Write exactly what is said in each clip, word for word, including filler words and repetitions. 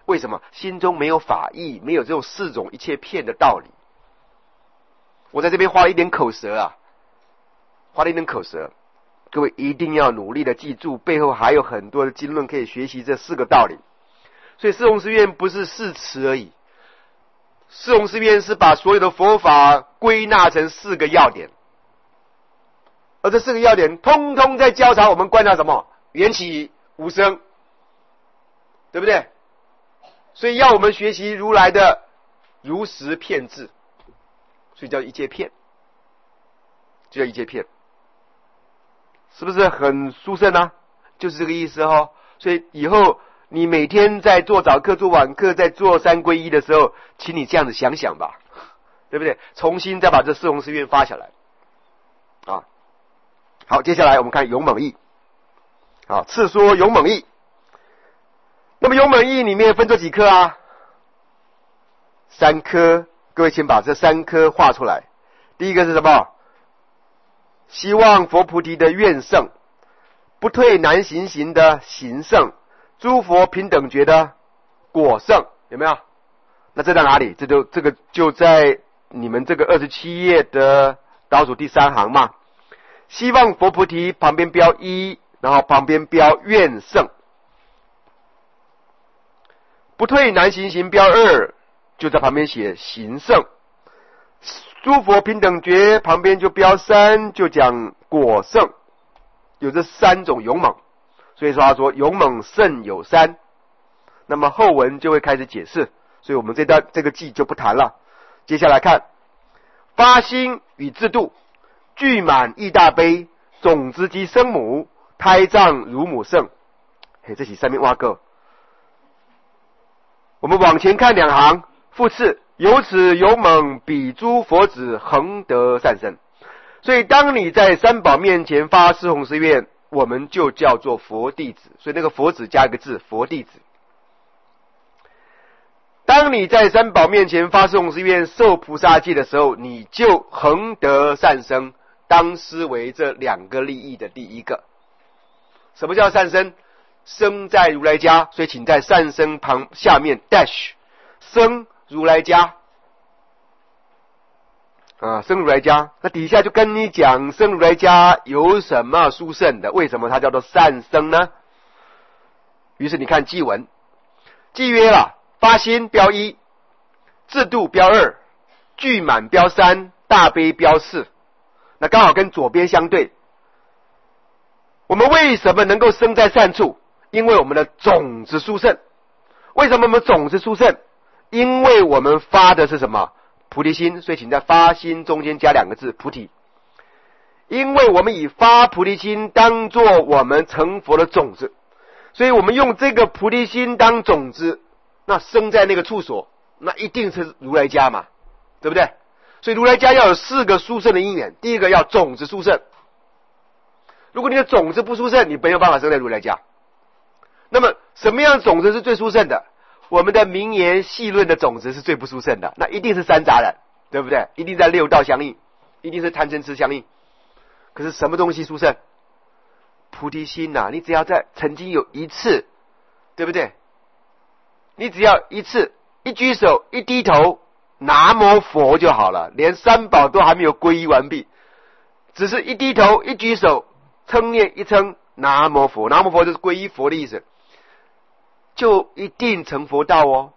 为什么？心中没有法义，没有这种四种一切片的道理。我在这边花了一点口舌啊，花了一点口舌，各位一定要努力的记住，背后还有很多的经论可以学习这四个道理。所以四弘誓愿不是誓词而已，四弘誓愿是把所有的佛法归纳成四个要点，而这四个要点通通在教导我们观察什么？缘起无生，对不对？所以要我们学习如来的如实片智，所以叫一切片，就叫一切片，是不是很殊胜啊？就是这个意思哦。所以以后你每天在做早课、做晚课、在做三皈依的时候，请你这样子想想吧，对不对？重新再把这四弘誓愿发下来啊。好，接下来我们看勇猛义啊，次说勇猛义。那么勇猛义里面分作几科啊？三科，各位请把这三科画出来。第一个是什么？希望佛菩提的愿胜，不退难行行的行胜，诸佛平等觉的果胜，有没有？那这在哪里？这就这个就在你们这个二十七页的倒数第三行嘛。希望佛菩提旁边标一，然后旁边标愿胜。不退难行行标二，就在旁边写行胜。诸佛平等觉旁边就标三，就讲果胜。有这三种勇猛，所以说他说勇猛胜有三。那么后文就会开始解释，所以我们这段这个记就不谈了。接下来看发心与自度，具满益大悲，种子及生母，胎藏如母胜。嘿，这是上面挖个。我们往前看两行，复次，由此勇猛，比诸佛子恒得善生。所以当你在三宝面前发四弘誓愿，我们就叫做佛弟子。所以那个佛子加一个字，佛弟子。当你在三宝面前发四弘誓愿，受菩萨戒的时候，你就恒得善生。当思为这两个利益的第一个。什么叫善生？生在如来家，所以请在善生旁下面 dash 生如来家啊，生如来家。那底下就跟你讲生如来家有什么殊胜的，为什么它叫做善生呢？于是你看记文，记曰了，发心标一，自度标二，具满标三，大悲标四。那刚好跟左边相对。我们为什么能够生在善处？因为我们的种子殊胜。为什么我们种子殊胜？因为我们发的是什么？菩提心。所以请在发心中间加两个字，菩提。因为我们以发菩提心当作我们成佛的种子，所以我们用这个菩提心当种子，那生在那个处所，那一定是如来家嘛，对不对？所以如来家要有四个殊胜的因缘。第一个要种子殊胜，如果你的种子不殊胜，你没有办法生在如来家。那么什么样的种子是最殊胜的？我们的名言细论的种子是最不殊胜的，那一定是三杂染，对不对？一定在六道相应，一定是贪嗔痴相应。可是什么东西殊胜？菩提心啊，你只要在曾经有一次，对不对？你只要一次，一举手，一低头，南无佛就好了，连三宝都还没有皈依完毕，只是一低头，一举手，称念一称南无佛，南无佛就是皈依佛的意思，就一定成佛道哦。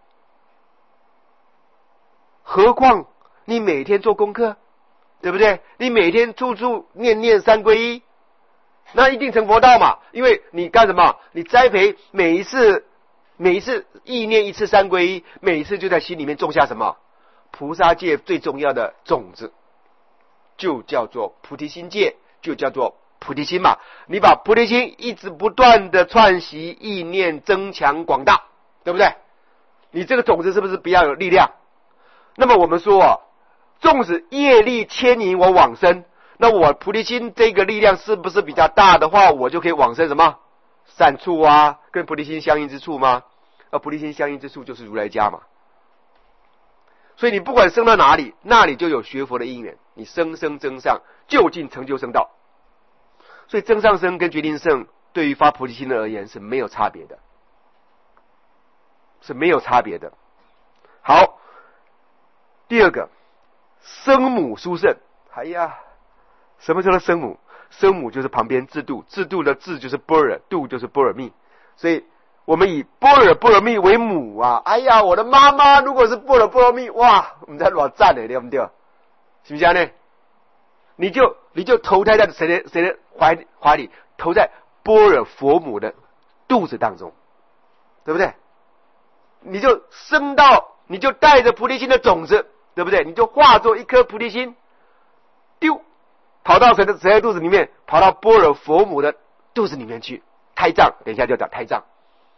何况你每天做功课，对不对？你每天处处念念三皈依，那一定成佛道嘛。因为你干什么？你栽培每一次每一次意念一次三皈依，每一次就在心里面种下什么？菩萨戒最重要的种子，就叫做菩提心戒，就叫做菩提心嘛。你把菩提心一直不断的串习意念，增强广大，对不对？你这个种子是不是比较有力量？那么我们说啊，纵使业力牵引我往生，那我菩提心这个力量是不是比较大的话，我就可以往生什么善处啊，跟菩提心相应之处吗？而菩提心相应之处就是如来家嘛。所以你不管生到哪里，那里就有学佛的因缘，你生生增上，就近成就圣道。所以增上生跟决定胜对于发菩提心的而言是没有差别的。 是没有差别的。好，第二个，生母殊胜。哎呀，什么叫做生母？生母就是旁边制度，制度的制就是般若，度就是般若蜜，所以我们以般若波罗蜜为母啊！哎呀，我的妈妈如果是般若波罗蜜，哇，我们在多赞呢，对不对？是不是呢？你就你就投胎在谁的谁的怀怀里，投在般若佛母的肚子当中，对不对？你就生到，你就带着菩提心的种子，对不对？你就化作一颗菩提心，丢，跑到谁的谁的肚子里面，跑到般若佛母的肚子里面去，胎藏，等一下就讲胎藏。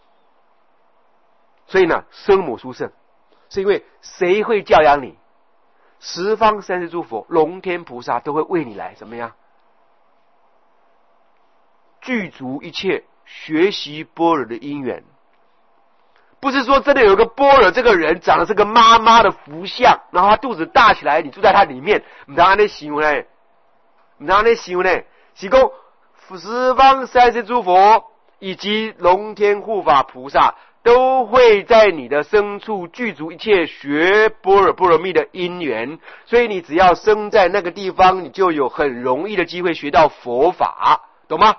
所以呢，生母殊胜，是因为谁会教养你？十方三世诸佛、龙天菩萨都会为你来怎么样？具足一切学习般若的因缘。不是说真的有一个般若这个人长得是个妈妈的福相，然后他肚子大起来，你住在他里面，不当那形容呢？不当那形容呢？是说十方三世诸佛以及龙天护法菩萨都会在你的深处具足一切学般若波罗蜜的因缘，所以你只要生在那个地方，你就有很容易的机会学到佛法，懂吗？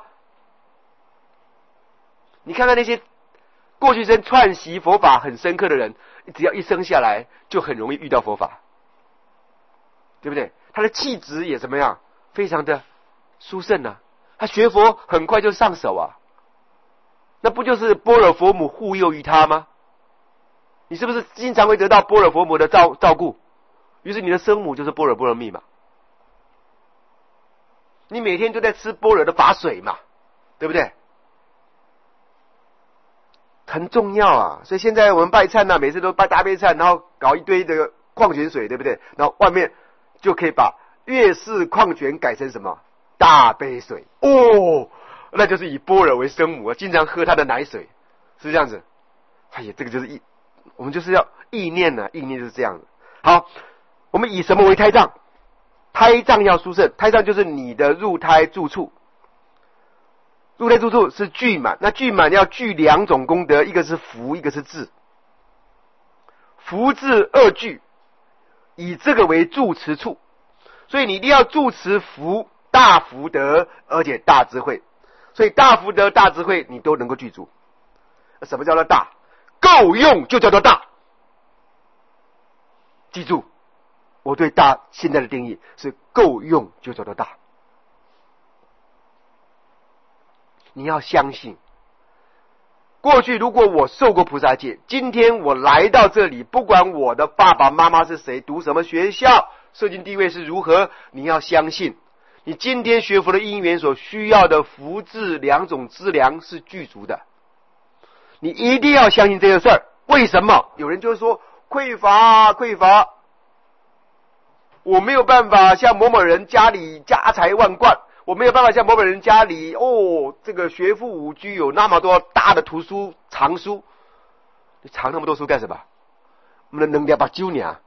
你看看那些过去生串习佛法很深刻的人，只要一生下来就很容易遇到佛法，对不对？他的气质也怎么样？非常的殊胜啊！他学佛很快就上手啊！那不就是般若佛母护佑于他吗？你是不是经常会得到般若佛母的照照顾？于是你的生母就是般若波罗蜜嘛。你每天都在吃般若的法水嘛，对不对？很重要啊！所以现在我们拜忏啊，每次都拜大悲忏，然后搞一堆的矿泉水，对不对？然后外面就可以把粤式矿泉改成什么大杯水哦。那就是以般若为生母，经常喝他的奶水，是这样子。哎呀，这个就是意，我们就是要意念呢、啊，意念就是这样的。好，我们以什么为胎藏？胎藏要殊胜，胎藏就是你的入胎住处。入胎住处是具满，那具满要具两种功德，一个是福，一个是智。福智二具，以这个为住持处，所以你一定要住持福，大福德，而且大智慧。所以大福德、大智慧你都能够具足。什么叫做大？够用就叫做大。记住，我对大现在的定义是够用就叫做大。你要相信，过去如果我受过菩萨戒，今天我来到这里，不管我的爸爸妈妈是谁，读什么学校，社经地位是如何，你要相信你今天学佛的因缘所需要的福智两种资粮是具足的，你一定要相信这个事儿。为什么？有人就说匮乏匮乏，我没有办法像某某人家里家财万贯，我没有办法像某某人家里哦，这个学富五车，有那么多大的图书藏书，你藏那么多书干什么？我们能两把揪你啊！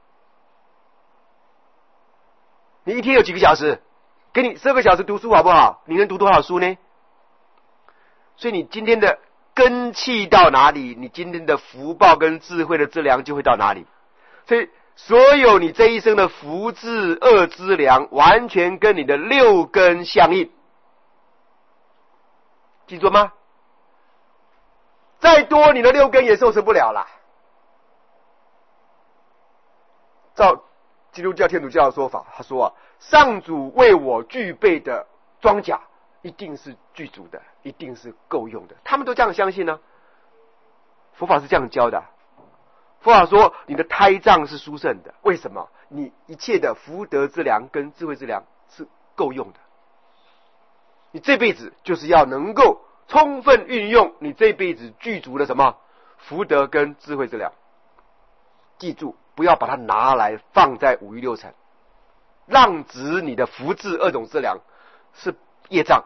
你一天有几个小时？给你十二个小时读书好不好？你能读多少书呢？所以你今天的根气到哪里，你今天的福报跟智慧的资粮就会到哪里。所以所有你这一生的福智二资粮，完全跟你的六根相应，记住吗？再多你的六根也受持不了啦。照基督教、天主教的说法，他说啊，上主为我具备的装甲一定是具足的，一定是够用的。他们都这样相信呢、啊。佛法是这样教的、啊。佛法说你的胎藏是殊胜的，为什么？你一切的福德之粮跟智慧之粮是够用的。你这辈子就是要能够充分运用你这辈子具足的什么福德跟智慧之粮。记住，不要把它拿来放在五欲六尘，让值你的福智二种资粮是业障。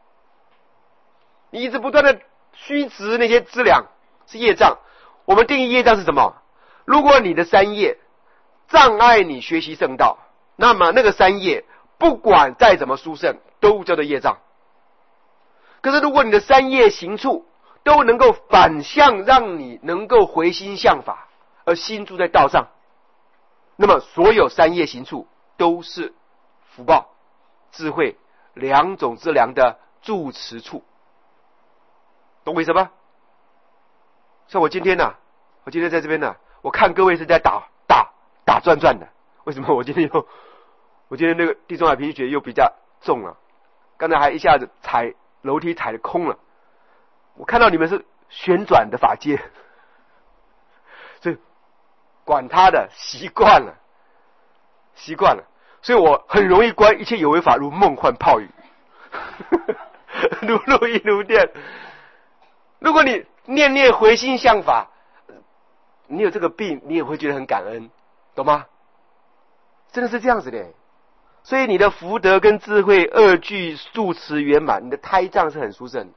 你一直不断的虚值那些资粮是业障。我们定义业障是什么？如果你的三业障碍你学习圣道，那么那个三业不管再怎么殊胜都叫做业障。可是如果你的三业行处都能够反向，让你能够回心向法，而心住在道上。那么所有三业行处都是福报、智慧两种之良的住持处，懂我意思吗？像我今天呢、啊，我今天在这边呢、啊，我看各位是在打打打转转的，为什么？我今天又我今天那个地中海贫血又比较重了，刚才还一下子踩楼梯踩的空了，我看到你们是旋转的法界，所以管他的，习惯了，习惯了，所以我很容易观一切有为法如梦幻泡影，如露亦如电。如果你念念回心向法，你有这个病，你也会觉得很感恩，懂吗？真的是这样子的。所以你的福德跟智慧二具住持圆满，你的胎藏是很殊胜。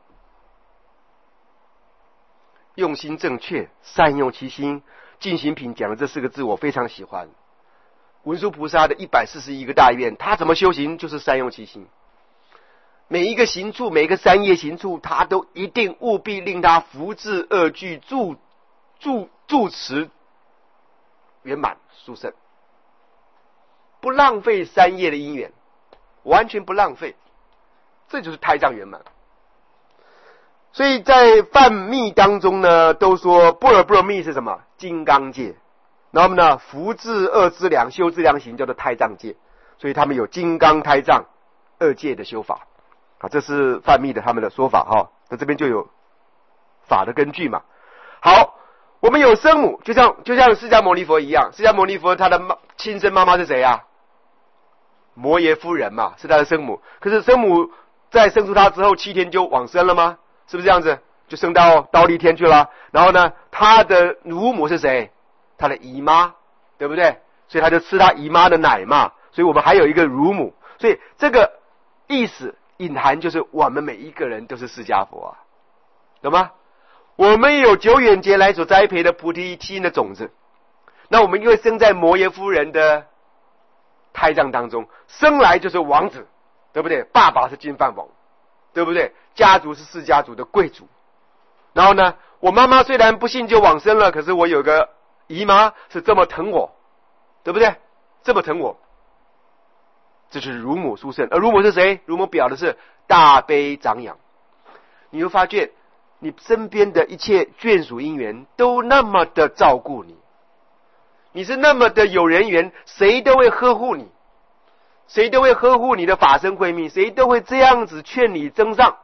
用心正确，善用其心。进行品讲的这四个字我非常喜欢。文殊菩萨的一百四十一个大愿，他怎么修行就是善用其心。每一个行处，每一个三业行处，他都一定务必令他福智二具住住住持圆满殊胜，不浪费三业的因缘，完全不浪费，这就是胎藏圆满。所以在梵密当中呢，都说般若波罗蜜是什么？金刚界。然后呢，福智二资粮修资粮行叫做胎藏界，所以他们有金刚胎藏二界的修法啊，这是梵密的他们的说法哈。那这边就有法的根据嘛。好，我们有生母，就像就像释迦牟尼佛一样，释迦牟尼佛他的妈亲生妈妈是谁啊？摩耶夫人嘛，是他的生母。可是生母在生出他之后七天就往生了吗？是不是这样子？就升到忉利天去了。然后呢，他的乳母是谁？他的姨妈，对不对？所以他就吃他姨妈的奶嘛。所以我们还有一个乳母。所以这个意思隐含就是我们每一个人都是释迦佛啊，懂吗？我们有久远劫来所栽培的菩提心的种子，那我们因为生在摩耶夫人的胎藏当中，生来就是王子，对不对？爸爸是金饭王，对不对？家族是释迦族的贵族。然后呢，我妈妈虽然不幸就往生了，可是我有个姨妈是这么疼我，对不对？这么疼我，这就是乳母殊胜。而乳母是谁？乳母表的是大悲长养。你会发觉你身边的一切眷属因缘都那么的照顾你，你是那么的有人缘，谁都会呵护你，谁都会呵护你的法身慧命，谁都会这样子劝你增上。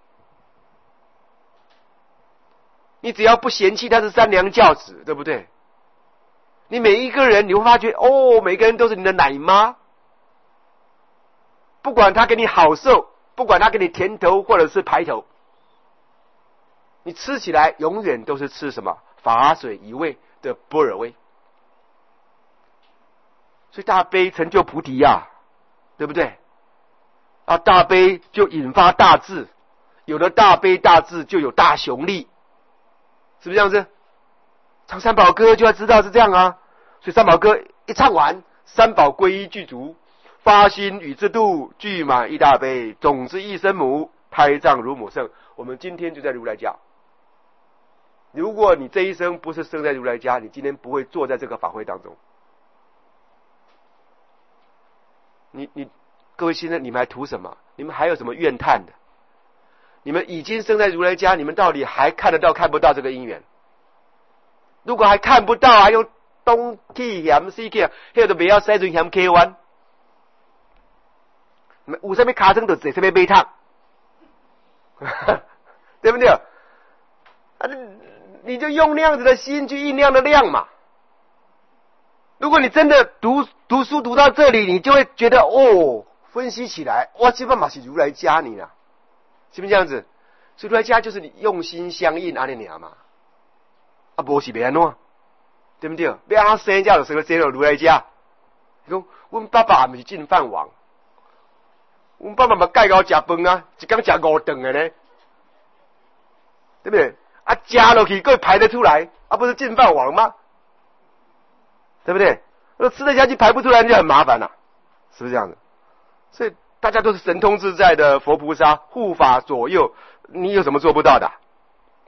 你只要不嫌弃他是三娘教子，对不对？你每一个人你会发觉，哦，每个人都是你的奶妈，不管他给你好受，不管他给你甜头或者是排头，你吃起来永远都是吃什么法水一味的般若味。所以大悲成就菩提呀、啊，对不对？啊，大悲就引发大智，有了大悲大智就有大雄力，是不是这样子？唱三宝歌就要知道是这样啊。所以三宝歌一唱完，三宝归一具足，发心与自度，具满一大悲，种子一生母，胎藏如母圣。我们今天就在如来家。如果你这一生不是生在如来家，你今天不会坐在这个法会当中。你你各位现在你们还图什么？你们还有什么怨叹的？你们已经生在如来家，你们到底还看得到看不到这个因缘？如果还看不到，还用东去嫌西去，那就不要塞准嫌 K 弯。有什么卡声就坐什么马桶，对不对？啊，你就用那样子的心去酝酿的量嘛。如果你真的读读书读到这里，你就会觉得哦，分析起来，哇，这办法是如来家你啊，是不是这样子？所以如来家就是你用心相应安尼尔嘛，啊，无是别安怎，对不对？要安生家就生个生到如来家。讲，阮爸爸不是进饭王，阮爸爸嘛介高食饭啊，一天食五顿的呢，对不对？啊，吃落去各排得出来，啊，不是进饭王吗？对不对？那吃得下去排不出来就很麻烦了、啊，是不是这样子？所以大家都是神通自在的佛菩萨护法左右，你有什么做不到的？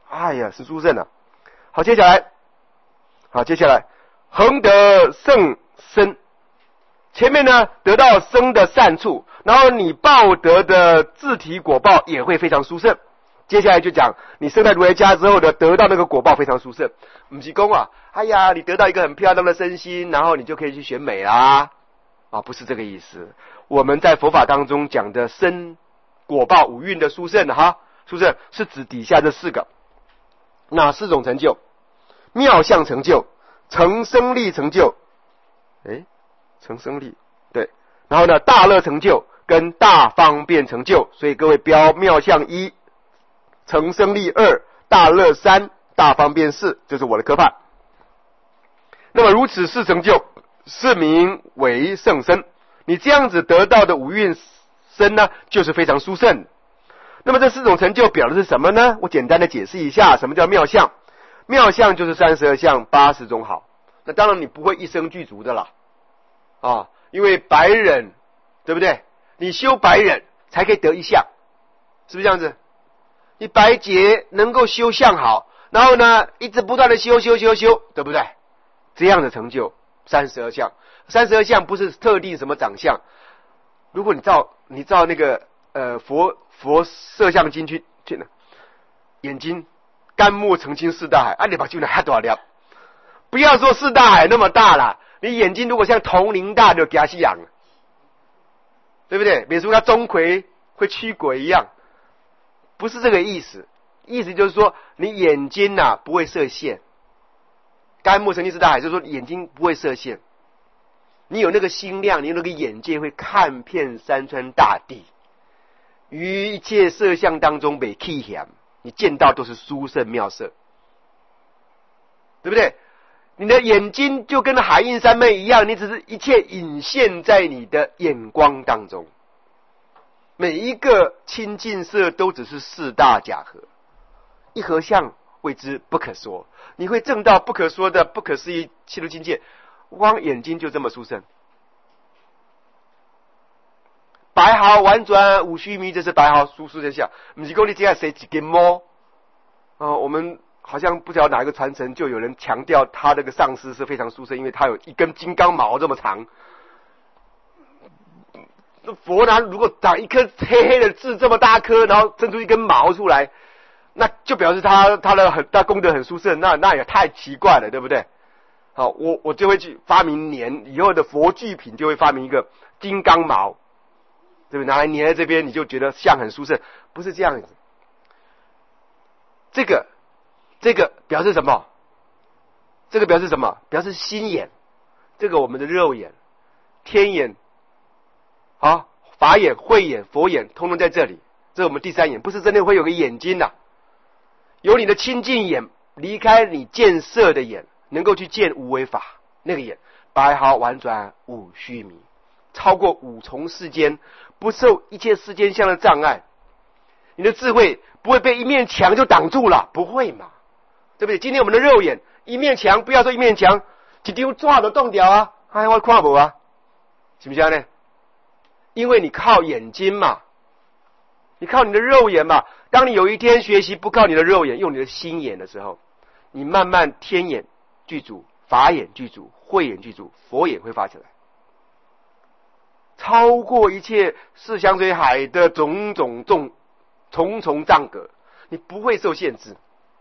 哎呀，是殊胜啊！好，接下来，好，接下来恒得圣身，前面呢得到生的善处，然后你报得的自体果报也会非常殊胜。接下来就讲你生在如来家之后的得到那个果报非常殊胜，不是说啊，哎呀，你得到一个很漂亮的身心，然后你就可以去选美啦，啊，不是这个意思。我们在佛法当中讲的生果报五蕴的殊胜哈，殊胜是指底下这四个，哪四种成就？妙相成就、成生力成就，诶，成生力对，然后呢大乐成就跟大方便成就，所以各位标妙相一。成生力二，大乐三，大方便四，这是我的科判。那么如此四成就，是名为圣身。你这样子得到的五蕴身呢，就是非常殊胜。那么这四种成就表的是什么呢？我简单的解释一下，什么叫妙相？妙相就是三十二相八十种好。那当然你不会一生具足的啦，啊，因为百忍，对不对？你修百忍才可以得一相，是不是这样子？你百劫能够修相好，然后呢一直不断的修修修修，对不对？这样的成就三十二相，三十二相不是特定什么长相。如果你照你照那个呃佛佛摄像经去去呢，眼睛肝木澄清四大海，啊你把就能还多少了？不要说四大海那么大了，你眼睛如果像铜铃大就给他吸氧，对不对？比如说他钟馗会驱鬼一样。不是这个意思，意思就是说你眼睛呐、啊、不会射线，肝木澄清四大海就是说眼睛不会射线，你有那个心量，你有那个眼界会看遍山川大地，于一切色相当中被气险，你见到都是殊胜妙色，对不对？你的眼睛就跟海印三昧一样，你只是一切隐现在你的眼光当中。每一个清净色都只是四大假合，一合相谓之不可说，你会证到不可说的不可思议气度境界，光眼睛就这么殊胜。白毫婉转五须弥，这是白毫殊殊胜相，不是说你这样谁几根毛啊？我们好像不知道哪一个传承，就有人强调他那个上师是非常殊胜，因为他有一根金刚毛这么长。佛呢，如果长一颗黑黑的痣这么大颗，然后伸出一根毛出来，那就表示他他的很大功德很殊胜，那那也太奇怪了，对不对？好，我我就会去发明粘以后的佛具品，就会发明一个金刚毛，对不对？拿来粘在这边，你就觉得像很殊胜，不是这样子。这个这个表示什么？这个表示什么？表示心眼，这个我们的肉眼、天眼。好，法眼、慧眼、佛眼，通通在这里。这是我们第三眼，不是真的会有个眼睛的、啊，有你的清净眼，离开你见色的眼，能够去见无为法，那个眼白毫婉转五须弥，超过五重世间，不受一切世间相的障碍。你的智慧不会被一面墙就挡住了，不会嘛？对不对？今天我们的肉眼，一面墙，不要说一面墙，一丢抓都动掉啊，还会看不啊？是不是这样呢？因为你靠眼睛嘛，你靠你的肉眼嘛。当你有一天学习不靠你的肉眼，用你的心眼的时候，你慢慢天眼具足，法眼具足，慧眼具足，佛眼会发起来，超过一切四香水海的种种重重重障隔，你不会受限制，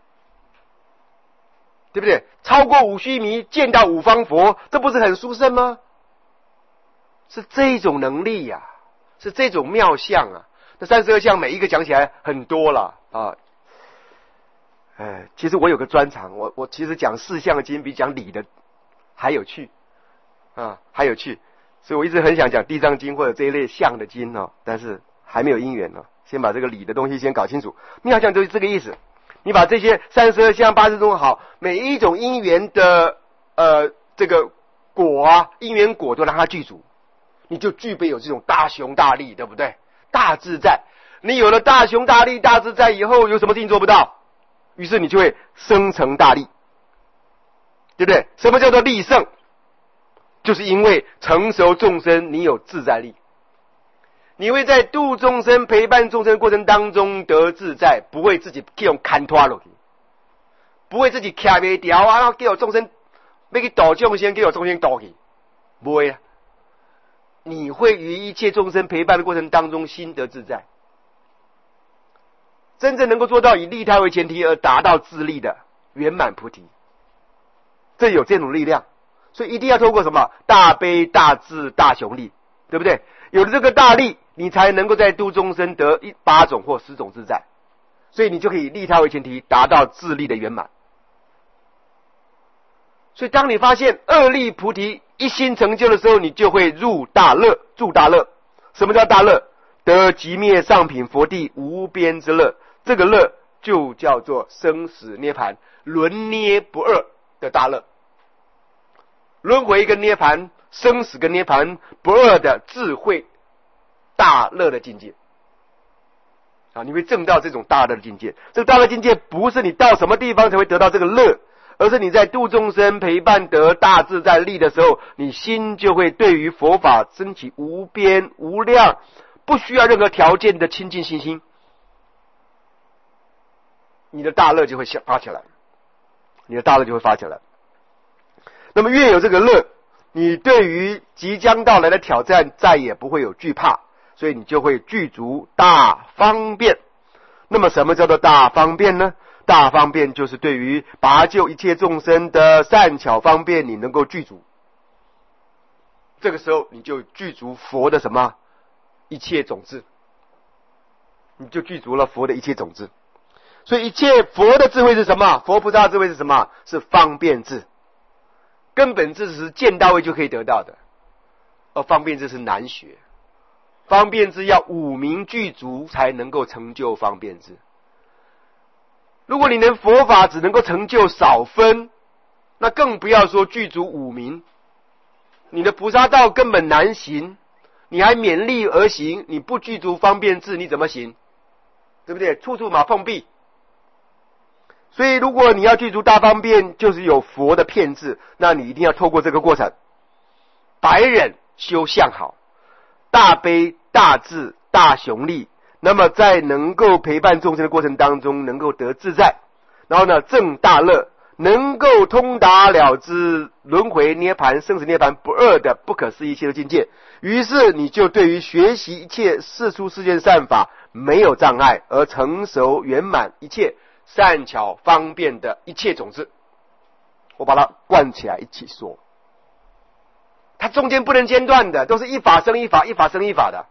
对不对？超过五须弥，见到五方佛，这不是很殊胜吗？是这种能力呀、啊，是这种妙相啊。那三十二相每一个讲起来很多了啊。哎，其实我有个专长，我我其实讲四相经比讲理的还有趣啊，还有趣。所以我一直很想讲地藏经或者这一类相的经啊，但是还没有因缘呢。先把这个理的东西先搞清楚。妙相就是这个意思。你把这些三十二相八十种好，每一种因缘的呃这个果啊，因缘果都让它具足。你就具备有这种大雄大力，对不对？大自在，你有了大雄大力、大自在以后，有什么事情做不到？于是你就会生成大力，对不对？什么叫做力胜？就是因为成熟众生，你有自在力，你会在度众生、陪伴众生过程当中得自在，不会自己用砍拖落去， 不会自己卡不掉啊，然后给我众生要去度众生，给我众生度去，不会啊。你会与一切众生陪伴的过程当中心得自在，真正能够做到以利他为前提而达到自利的圆满菩提，这有这种力量。所以一定要透过什么大悲大智大雄力，对不对？有了这个大力，你才能够在度众生得一八种或十种自在，所以你就可以利他为前提达到自利的圆满。所以当你发现二利菩提一心成就的时候，你就会入大乐，住大乐。什么叫大乐？得极灭上品佛地无边之乐，这个乐就叫做生死涅盘，轮涅不二的大乐。轮回跟涅盘，生死跟涅盘不二的智慧大乐的境界啊！你会证到这种大乐的境界。这个大乐境界不是你到什么地方才会得到这个乐，而是你在度众生陪伴得大自在力的时候，你心就会对于佛法升起无边无量不需要任何条件的亲近信心，你的大乐就会发起来，你的大乐就会发起来。那么越有这个乐，你对于即将到来的挑战再也不会有惧怕，所以你就会具足大方便。那么什么叫做大方便呢？大方便就是对于拔救一切众生的善巧方便，你能够具足。这个时候你就具足佛的什么一切种子，你就具足了佛的一切种子。所以一切佛的智慧是什么？佛菩萨的智慧是什么？是方便智。根本智是见到位就可以得到的，而方便智是难学。方便智要五明具足才能够成就方便智。如果你连佛法只能够成就少分，那更不要说具足五明。你的菩萨道根本难行，你还勉力而行，你不具足方便智你怎么行？对不对？处处马碰壁。所以如果你要具足大方便，就是有佛的遍智，那你一定要透过这个过程，百忍修相好，大悲大智大雄力，那么在能够陪伴众生的过程当中能够得自在，然后呢证大乐，能够通达了知轮回涅盘生死涅盘不二的不可思议切入境界，于是你就对于学习一切世出世间善法没有障碍，而成熟圆满一切善巧方便的一切种子，我把它贯起来一起说，它中间不能间断的，都是一法生一法，一法生一法的。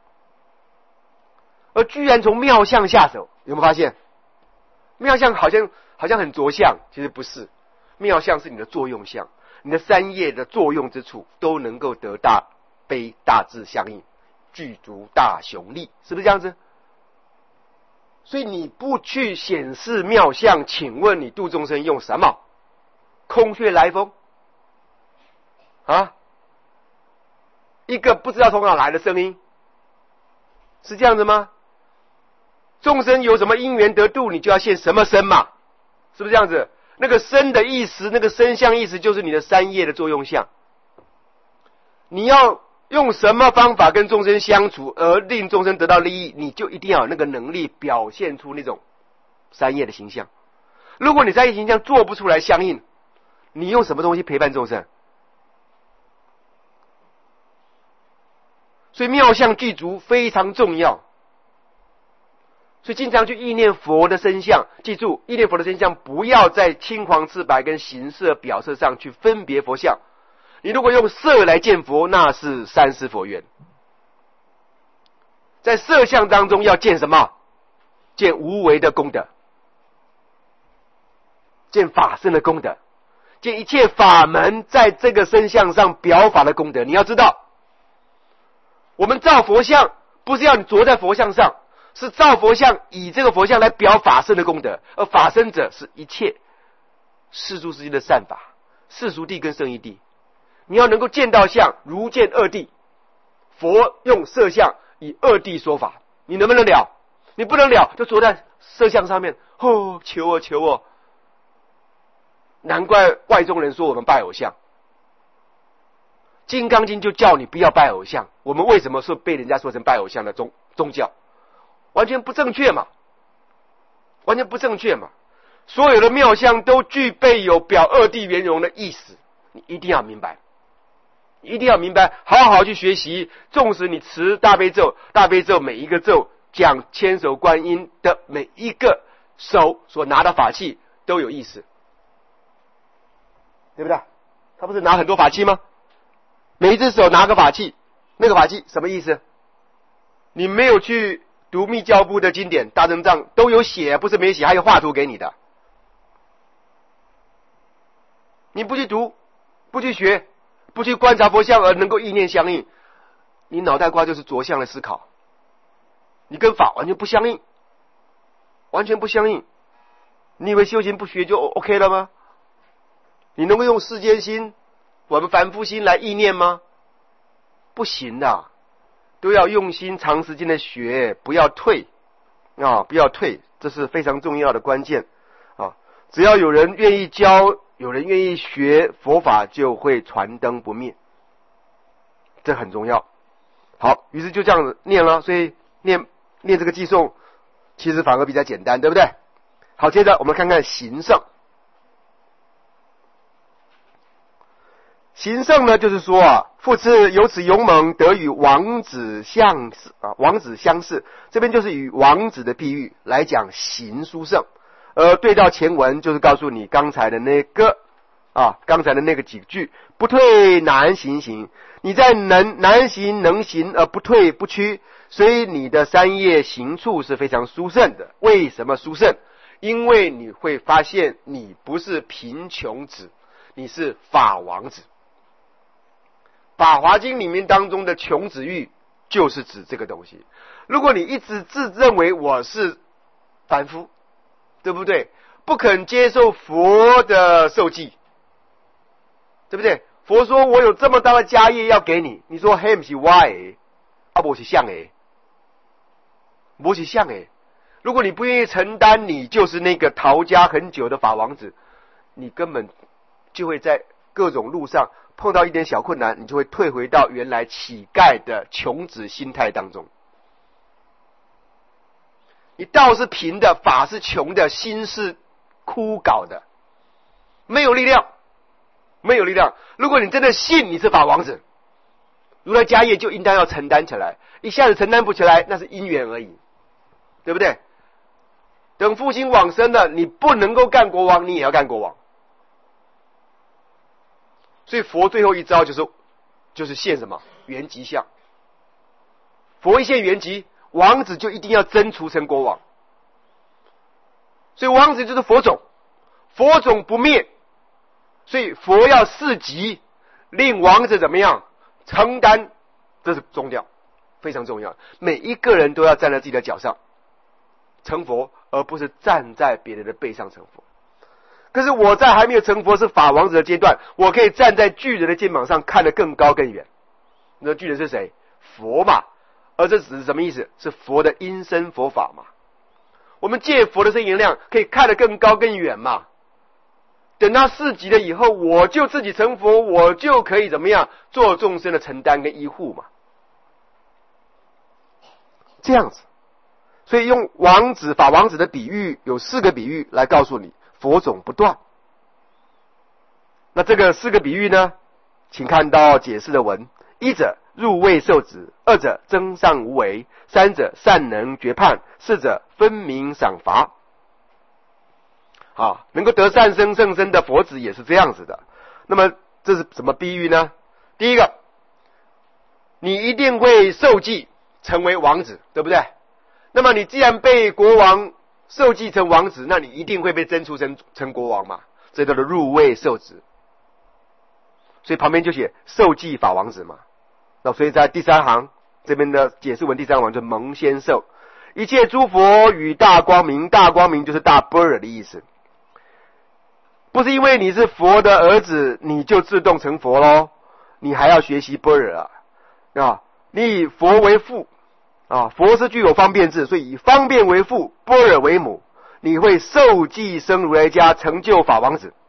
而居然从妙相下手，有没有发现？妙相好像好像很着相，其实不是。妙相是你的作用相，你的三业的作用之处都能够得大悲大智相应，具足大雄力，是不是这样子？所以你不去显示妙相，请问你度众生用什么？空穴来风啊？一个不知道从哪来的声音，是这样子吗？众生有什么因缘得度，你就要现什么身嘛，是不是这样子？那个身的意思，那个身相意思，就是你的三业的作用相。你要用什么方法跟众生相处，而令众生得到利益，你就一定要有那个能力表现出那种三业的形象。如果你三业形象做不出来相应，你用什么东西陪伴众生？所以妙相具足非常重要。所以经常去意念佛的身相，记住，意念佛的身相不要在青黄赤白跟形色表色上去分别佛相。你如果用色来见佛，那是三世佛缘。在色相当中要见什么？见无为的功德，见法身的功德，见一切法门在这个身相上表法的功德。你要知道，我们造佛像不是要你着在佛像上，是造佛像以这个佛像来表法身的功德，而法身者是一切世俗世界的善法，世俗谛跟圣义谛。你要能够见到相，如见二谛。佛用色相以二谛说法，你能不能了？你不能了，就着在色相上面，哦，求我求我。难怪外宗人说我们拜偶像。金刚经就叫你不要拜偶像，我们为什么说被人家说成拜偶像的宗宗教？完全不正确嘛，完全不正确嘛。 所有的妙相都具备有表二谛圆融的意思，你一定要明白，一定要明白，好好去学习。纵使你持大悲咒，大悲咒每一个咒讲千手观音的每一个手所拿的法器都有意思，对不对？他不是拿很多法器吗？每一只手拿个法器，那个法器什么意思？你没有去读密教部的经典，大正藏都有写，不是没写，还有画图给你的。你不去读，不去学，不去观察佛像而能够意念相应，你脑袋瓜就是着相的思考，你跟法完全不相应，完全不相应。你以为修行不学就 OK 了吗？你能够用世间心，我们凡夫心来意念吗？不行的，都要用心长时间的学，不要退啊，不要退，这是非常重要的关键啊！只要有人愿意教，有人愿意学，佛法就会传灯不灭，这很重要。好，于是就这样子念了，所以念念这个偈颂，其实反而比较简单，对不对？好，接着我们看看行胜。行胜呢，就是说啊，复次由此勇猛，得与王子相似啊，王子相似。这边就是以王子的譬喻来讲行殊胜，而对照前文就是告诉你刚才的那个啊，刚才的那个几句，不退难行行，你在能难行能行而不退不屈，所以你的三业行处是非常殊胜的。为什么殊胜？因为你会发现你不是贫穷子，你是法王子。法华经里面当中的穷子喻就是指这个东西。如果你一直自认为我是凡夫，对不对？不肯接受佛的受记，对不对？佛说我有这么大的家业要给你，你说嘿不是我的，啊不是像诶，不是像诶。如果你不愿意承担，你就是那个逃家很久的法王子，你根本就会在各种路上碰到一点小困难，你就会退回到原来乞丐的穷子心态当中。你道是贫的，法是穷的，心是枯槁的，没有力量，没有力量。如果你真的信你是法王子，如来家业就应当要承担起来，一下子承担不起来，那是因缘而已，对不对？等父亲往生了，你不能够干国王，你也要干国王。所以佛最后一招就是就是现什么原籍相。佛一现原籍，王子就一定要增除成国王。所以王子就是佛种，佛种不灭，所以佛要示级，令王子怎么样承担，这是重要，非常重要。每一个人都要站在自己的脚上成佛，而不是站在别人的背上成佛。可是我在还没有成佛是法王子的阶段，我可以站在巨人的肩膀上看得更高更远。那巨人是谁？佛嘛。而这只是什么意思？是佛的因身佛法嘛。我们借佛的圣言量可以看得更高更远嘛。等他示级了以后，我就自己成佛，我就可以怎么样做众生的承担跟依护嘛。这样子。所以用王子法王子的比喻，有四个比喻来告诉你佛种不断。那这个四个比喻呢，请看到解释的文。一者入位受子，二者增上无为，三者善能决判，四者分明赏罚。啊，能够得善生圣身的佛子也是这样子的。那么这是什么比喻呢？第一个，你一定会受记成为王子，对不对？那么你既然被国王受记成王子，那你一定会被征出成成国王嘛，这叫做入位受子。所以旁边就写受记法王子嘛。那所以在第三行这边的解释文第三行就蒙先受，一切诸佛与大光明，大光明就是大般若的意思。不是因为你是佛的儿子你就自动成佛咯，你还要学习般若啊。啊，你以佛为父啊，佛是具有方便智，所以以方便为父，般若为母，你会受记生如来家，成就法王子。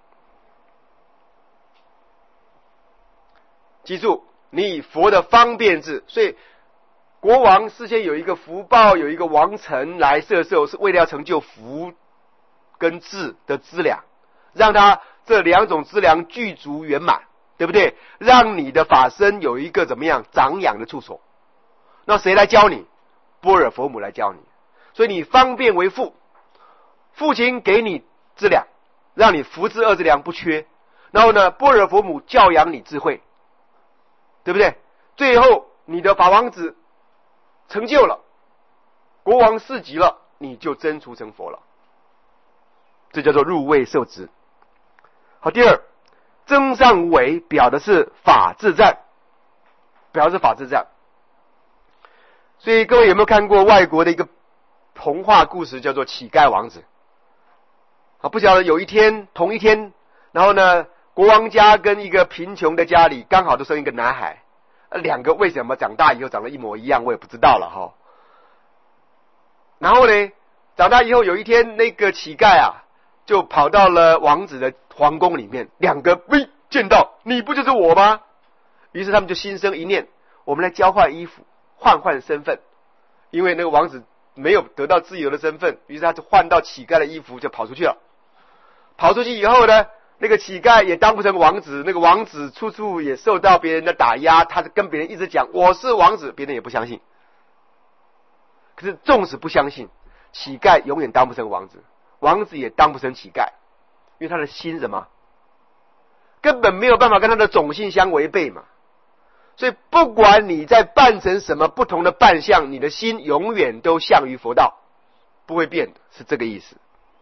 记住，你以佛的方便智，所以国王事先有一个福报，有一个王臣来摄受，是为了要成就福跟智的资粮，让他这两种资粮具足圆满，对不对？让你的法身有一个怎么样长养的处所。那谁来教你？般若佛母来教你。所以你方便为父，父亲给你资粮，让你福智二资粮不缺。然后呢，般若佛母教养你智慧，对不对？最后你的法王子成就了，国王四级了，你就真除成佛了。这叫做入位受持。好，第二，增上无为，表的是法自在，表的是法自在。所以各位有没有看过外国的一个童话故事，叫做乞丐王子？啊，不晓得有一天，同一天，然后呢，国王家跟一个贫穷的家里刚好都生一个男孩，两个为什么长大以后长得一模一样，我也不知道了哈。然后呢，长大以后有一天，那个乞丐啊，就跑到了王子的皇宫里面，两个喂见到你不就是我吗？于是他们就心生一念，我们来交换衣服，换换身份。因为那个王子没有得到自由的身份，于是他就换到乞丐的衣服就跑出去了。跑出去以后呢，那个乞丐也当不成王子，那个王子处处也受到别人的打压，他跟别人一直讲我是王子，别人也不相信。可是纵使不相信，乞丐永远当不成王子，王子也当不成乞丐，因为他的心什么根本没有办法跟他的种性相违背嘛。所以不管你在扮成什么不同的扮相，你的心永远都向于佛道，不会变的，是这个意思。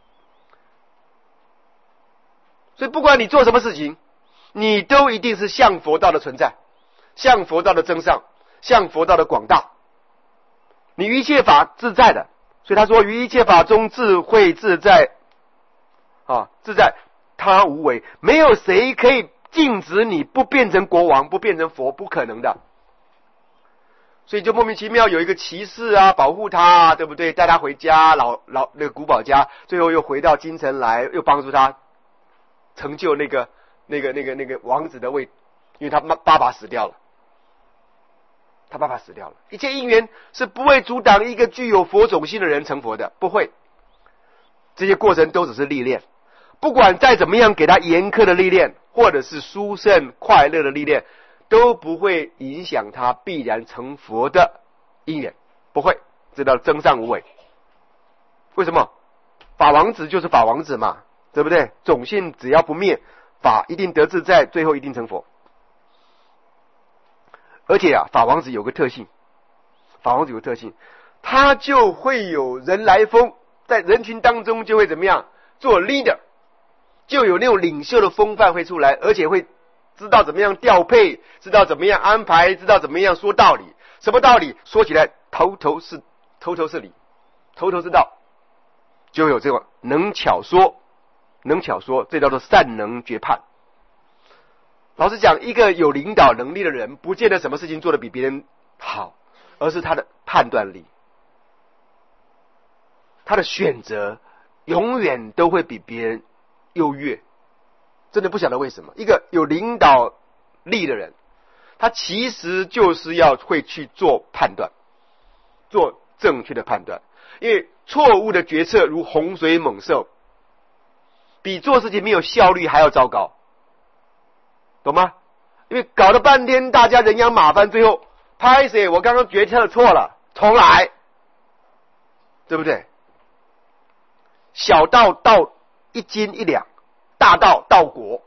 所以不管你做什么事情，你都一定是向佛道的存在，向佛道的增上，向佛道的广大。你于一切法自在的，所以他说于一切法中智慧自在啊，自在他无为，没有谁可以禁止你不变成国王，不变成佛，不可能的。所以就莫名其妙有一个骑士啊，保护他啊，对不对？带他回家，老老那个古堡家，最后又回到京城来，又帮助他成就那个那个那个那个王子的位，因为他爸爸死掉了，他爸爸死掉了。一切因缘是不会阻挡一个具有佛种性的人成佛的，不会。这些过程都只是历练，不管再怎么样给他严苛的历练，或者是殊胜快乐的历练，都不会影响他必然成佛的因缘，不会。这叫增上无为。为什么？法王子就是法王子嘛，对不对？种性只要不灭，法一定得自在，最后一定成佛。而且啊，法王子有个特性，法王子有个特性，他就会有人来疯，在人群当中就会怎么样做 leader， 就有那种领袖的风范会出来，而且会知道怎么样调配，知道怎么样安排，知道怎么样说道理。什么道理？说起来头头是头头是理，头头是道，就有这个能巧说，能巧说，这叫做善能决判。老实讲，一个有领导能力的人，不见得什么事情做得比别人好，而是他的判断力，他的选择永远都会比别人优越。真的不晓得为什么，一个有领导力的人，他其实就是要会去做判断，做正确的判断。因为错误的决策如洪水猛兽，比做事情没有效率还要糟糕，懂吗？因为搞了半天大家人仰马翻，最后拍谁我刚刚决策错了，重来，对不对？小到到一斤一两，大到到国。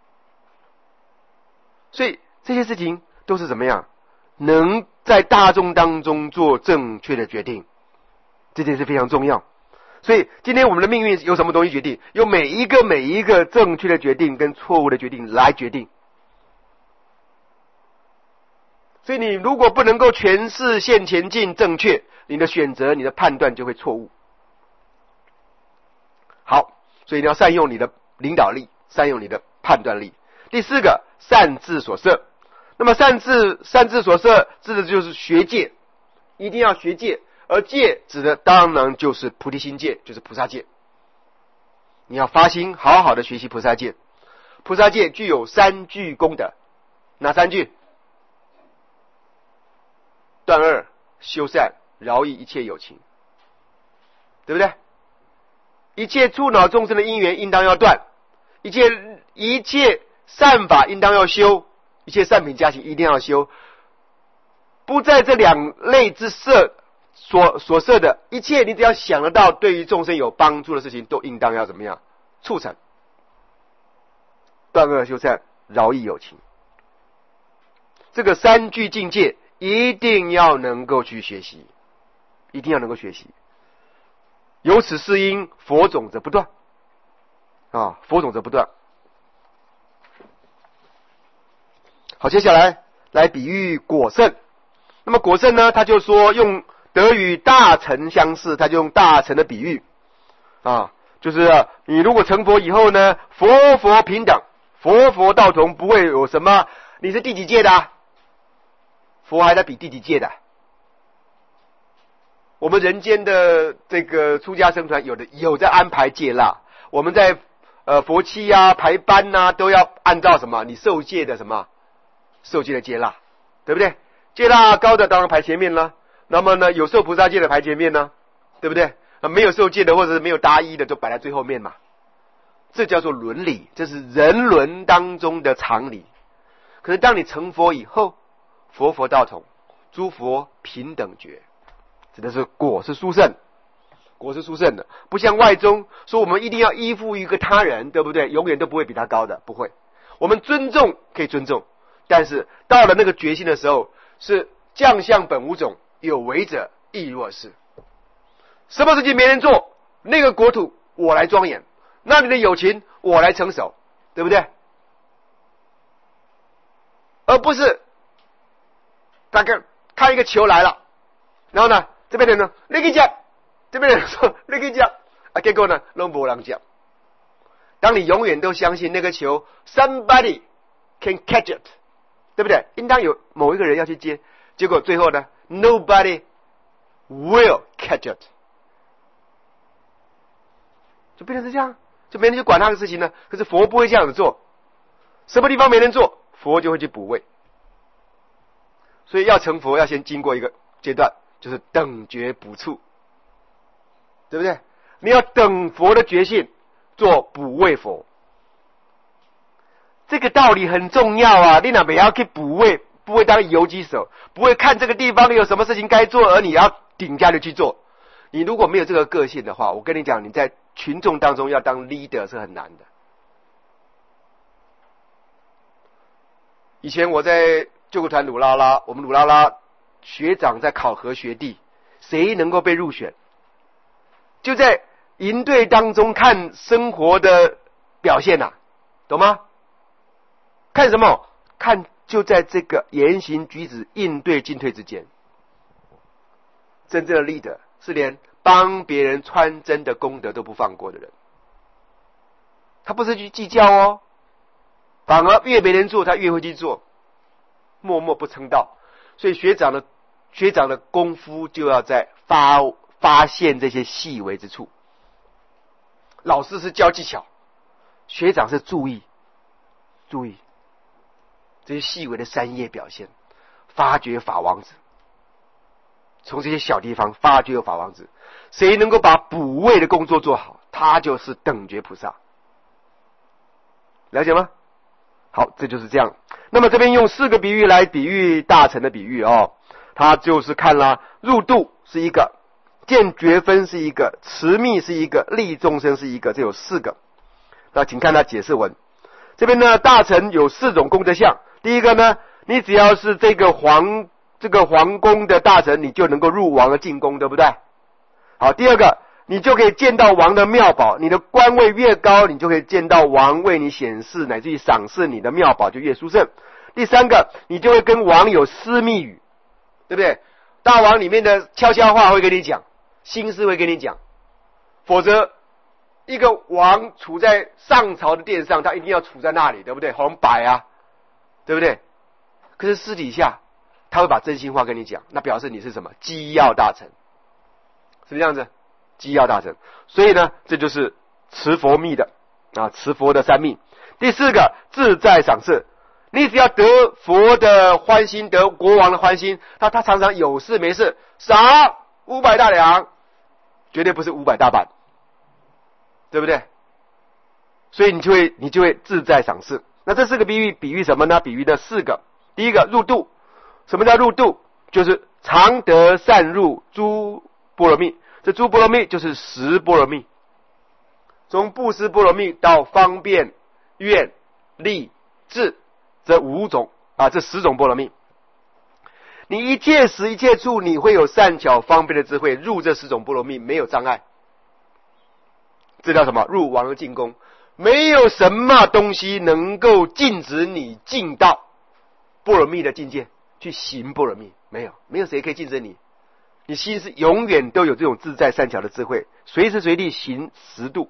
所以这些事情都是怎么样能在大众当中做正确的决定，这件事非常重要。所以今天我们的命运由什么东西决定？由每一个每一个正确的决定跟错误的决定来决定。所以你如果不能够全视线前进正确，你的选择你的判断就会错误。好，所以你要善用你的领导力，善用你的判断力。第四个，善智所摄。那么善智善智所摄指的就是学戒，一定要学戒，而戒指的当然就是菩提心戒，就是菩萨戒。你要发心好好的学习菩萨戒。菩萨戒具有三句功德，哪三句？断恶、修善、饶益一切有情，对不对？ 一切触恼众生的因缘应当要断，一切一切善法应当要修，一切善品加行一定要修，不在这两类之设所所设的一切，你只要想得到对于众生有帮助的事情，都应当要怎么样促成，断恶修善，饶益有情。这个三句境界一定要能够去学习，一定要能够学习。由此是因，佛种则不断啊，佛种则不断。好，接下来来比喻果圣。那么果圣呢，他就说用得与大乘相似，他就用大乘的比喻啊，就是你如果成佛以后呢，佛佛平等，佛佛道同，不会有什么你是第几届的、啊，佛还在比第几届的。我们人间的这个出家僧团有的有在安排戒腊，我们在呃佛期啊排班啊都要按照什么你受戒的什么受戒的戒腊，对不对？戒腊高的当然排前面了，那么呢有受菩萨戒的排前面呢，对不对？啊，没有受戒的或者是没有大依的就摆在最后面嘛。这叫做伦理，这是人伦当中的常理。可是当你成佛以后，佛佛道同，诸佛平等觉，指的是果是殊胜，果是殊胜的，不像外宗说我们一定要依附于一个他人，对不对？永远都不会比他高的，不会。我们尊重可以尊重，但是到了那个决心的时候，是将相本无种，有为者亦若是。什么事情没人做，那个国土我来庄严，那里的友情我来承守，对不对？而不是大概看一个球来了，然后呢这边人呢你去讲，这边人说你去讲啊，结果呢都没人讲。当你永远都相信那个球 somebody can catch it， 对不对？应当有某一个人要去接，结果最后呢 nobody will catch it， 就变成是这样，就没人去管他的事情呢。可是佛不会这样子做，什么地方没人做，佛就会去补位。所以要成佛要先经过一个阶段，就是等觉补处，对不对？你要等佛的觉性做补位佛，这个道理很重要啊！你哪不要去补位，不会当游击手，不会看这个地方你有什么事情该做，而你要顶下的去做。你如果没有这个个性的话，我跟你讲，你在群众当中要当 leader 是很难的。以前我在救国团鲁拉拉，我们鲁拉拉学长在考核学弟，谁能够被入选，就在营队当中看生活的表现啊，懂吗？看什么？看就在这个言行举止应对进退之间。真正的 leader 是连帮别人穿针的功德都不放过的人，他不是去计较哦，反而越没人做他越会去做，默默不称道。所以学长的学长的功夫就要在发发现这些细微之处。老师是教技巧，学长是注意注意这些细微的三业表现，发掘法王子，从这些小地方发掘有法王子。谁能够把补位的工作做好，他就是等觉菩萨。了解吗？好，这就是这样。那么这边用四个比喻来比喻大乘的比喻哦，他就是看了入度是一个，见觉分是一个，持密是一个，利众生是一个，这有四个。那请看他解释文。这边呢，大乘有四种功德相。第一个呢，你只要是这个皇这个皇宫的大臣，你就能够入王的进宫，对不对？好，第二个，你就可以见到王的妙宝，你的官位越高，你就可以见到王为你显示乃至于赏赐你的妙宝就越殊胜。第三个，你就会跟王有私密语，对不对？大王里面的悄悄话会跟你讲，心思会跟你讲，否则一个王处在上朝的殿上，他一定要处在那里，对不对？红白啊，对不对？可是私底下他会把真心话跟你讲，那表示你是什么机要大臣，是不是这样子？机要大臣。所以呢，这就是持佛密的啊，持佛的三密。第四个，自在赏赐。你只要得佛的欢心，得国王的欢心，他他常常有事没事赏五百大两，绝对不是五百大板， 对不对？所以你就会你就会自在赏识。那这四个比喻比喻什么呢？比喻的四个。第一个入度，什么叫入度？就是常得善入诸波罗蜜。这诸波罗蜜就是十波罗蜜，从布施波罗蜜到方便、愿、力、智这五种啊，这十种波罗蜜。你一切时一切处，你会有善巧方便的智慧，入这十种波罗蜜没有障碍。这叫什么？入王的进宫，没有什么东西能够禁止你进到波罗蜜的境界去行波罗蜜，没有，没有谁可以禁止你。你心是永远都有这种自在善巧的智慧，随时随地行十度。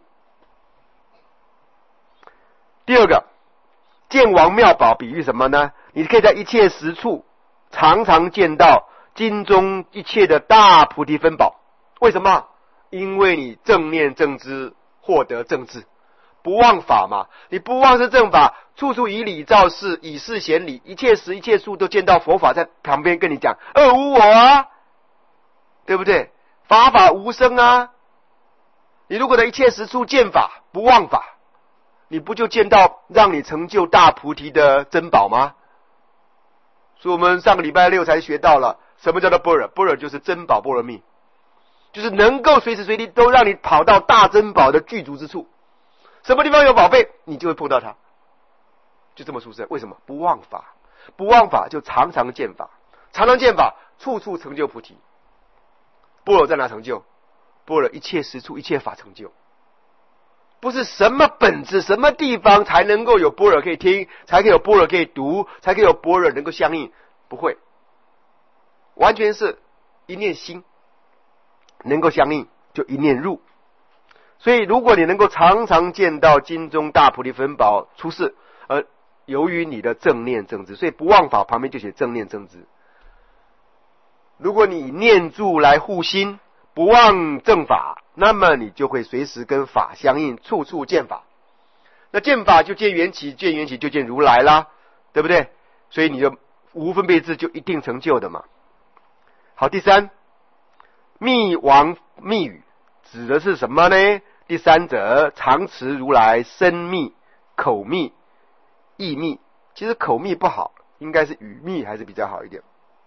第二个，见王妙宝比喻什么呢？你可以在一切时处常常见到经中一切的大菩提分宝。为什么？因为你正念正知，获得正智，不忘法嘛。你不忘是正法，处处以理造事，以事显理，一切时一切处都见到佛法在旁边跟你讲二无我啊，对不对？法法无生啊。你如果在一切时处见法，不忘法，你不就见到让你成就大菩提的珍宝吗？所以我们上个礼拜六才学到了什么叫做般若。般若就是珍宝波罗蜜，就是能够随时随地都让你跑到大珍宝的具足之处。什么地方有宝贝，你就会碰到它，就这么殊胜。为什么？不忘法，不忘法就常常见法，常常见法，处处成就菩提。般若在哪成就？般若一切时处一切法成就。不是什么本质什么地方才能够有般若可以听，才可以有般若可以读，才可以有般若能够相应，不会，完全是一念心能够相应，就一念入。所以如果你能够常常见到经中大菩提分宝出世，而由于你的正念正知，所以不忘法旁边就写正念正知。如果你念住来护心，不忘正法，那么你就会随时跟法相应，处处见法。那见法就见缘起，见缘起就见如来啦，对不对？所以你的无分别智就一定成就的嘛。好，第三，密王密语指的是什么呢？第三者，常持如来身密、口密、意密。其实口密不好，应该是语密还是比较好一点。